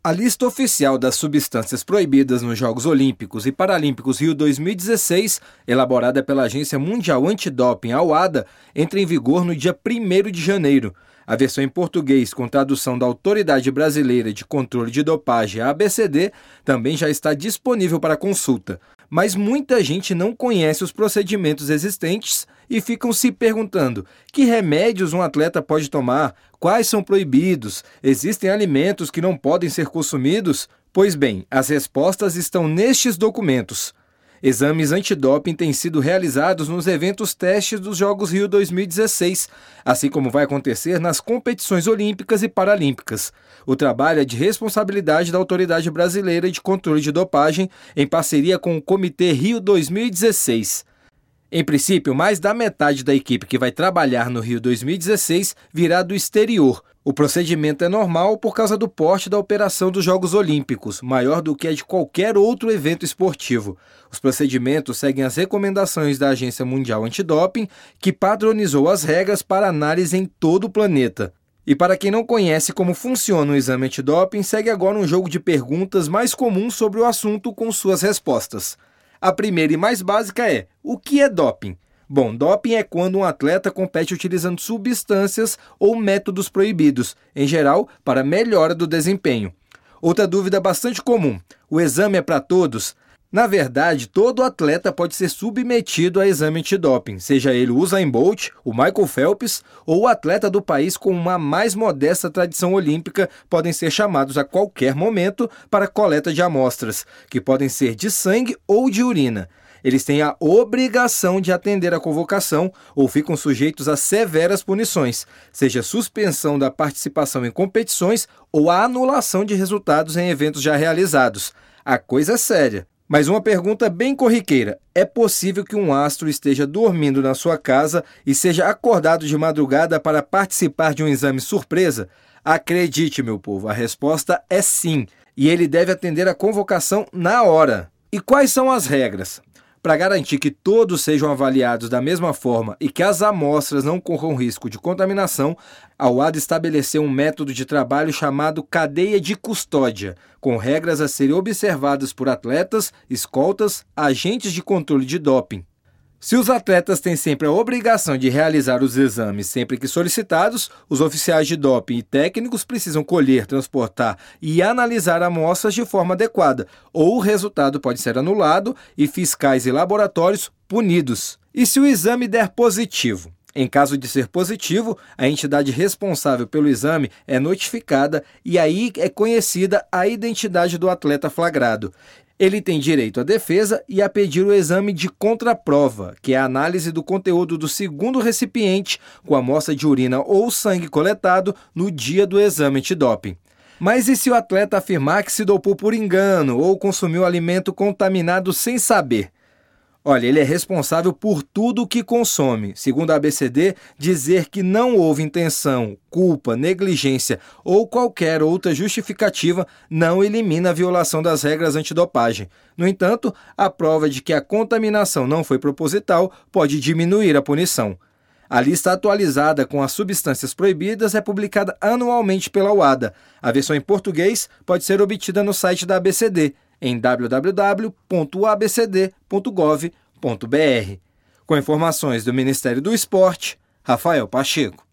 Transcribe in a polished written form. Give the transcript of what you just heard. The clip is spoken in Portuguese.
A lista oficial das substâncias proibidas nos Jogos Olímpicos e Paralímpicos Rio 2016, elaborada pela Agência Mundial Antidoping, a UADA, entra em vigor no dia 1º de janeiro. A versão em português, com tradução da Autoridade Brasileira de Controle de Dopagem, a ABCD, também já está disponível para consulta. Mas muita gente não conhece os procedimentos existentes e ficam se perguntando: que remédios um atleta pode tomar? Quais são proibidos? Existem alimentos que não podem ser consumidos? Pois bem, as respostas estão nestes documentos. Exames antidoping têm sido realizados nos eventos testes dos Jogos Rio 2016, assim como vai acontecer nas competições olímpicas e paralímpicas. O trabalho é de responsabilidade da Autoridade Brasileira de Controle de Dopagem, em parceria com o Comitê Rio 2016. Em princípio, mais da metade da equipe que vai trabalhar no Rio 2016 virá do exterior. O procedimento é normal por causa do porte da operação dos Jogos Olímpicos, maior do que a de qualquer outro evento esportivo. Os procedimentos seguem as recomendações da Agência Mundial Antidoping, que padronizou as regras para análise em todo o planeta. E para quem não conhece como funciona o exame antidoping, segue agora um jogo de perguntas mais comum sobre o assunto com suas respostas. A primeira e mais básica é: o que é doping? Bom, doping é quando um atleta compete utilizando substâncias ou métodos proibidos, em geral, para melhora do desempenho. Outra dúvida bastante comum: o exame é para todos? Na verdade, todo atleta pode ser submetido a exame antidoping, seja ele o Usain Bolt, o Michael Phelps ou o atleta do país com uma mais modesta tradição olímpica podem ser chamados a qualquer momento para coleta de amostras, que podem ser de sangue ou de urina. Eles têm a obrigação de atender à convocação ou ficam sujeitos a severas punições, seja suspensão da participação em competições ou a anulação de resultados em eventos já realizados. A coisa é séria. Mas uma pergunta bem corriqueira: é possível que um astro esteja dormindo na sua casa e seja acordado de madrugada para participar de um exame surpresa? Acredite, meu povo, a resposta é sim, e ele deve atender a convocação na hora. E quais são as regras? Para garantir que todos sejam avaliados da mesma forma e que as amostras não corram risco de contaminação, a UADA estabeleceu um método de trabalho chamado cadeia de custódia, com regras a serem observadas por atletas, escoltas, agentes de controle de doping. Se os atletas têm sempre a obrigação de realizar os exames sempre que solicitados, os oficiais de doping e técnicos precisam colher, transportar e analisar amostras de forma adequada, ou o resultado pode ser anulado e fiscais e laboratórios punidos. E se o exame der positivo? Em caso de ser positivo, a entidade responsável pelo exame é notificada e aí é conhecida a identidade do atleta flagrado. Ele tem direito à defesa e a pedir o exame de contraprova, que é a análise do conteúdo do segundo recipiente com amostra de urina ou sangue coletado no dia do exame antidoping. Mas e se o atleta afirmar que se dopou por engano ou consumiu alimento contaminado sem saber? Olha, ele é responsável por tudo o que consome. Segundo a ABCD, dizer que não houve intenção, culpa, negligência ou qualquer outra justificativa não elimina a violação das regras antidopagem. No entanto, a prova de que a contaminação não foi proposital pode diminuir a punição. A lista atualizada com as substâncias proibidas é publicada anualmente pela UADA. A versão em português pode ser obtida no site da ABCD, em www.abcd.gov.br. Com informações do Ministério do Esporte, Rafael Pacheco.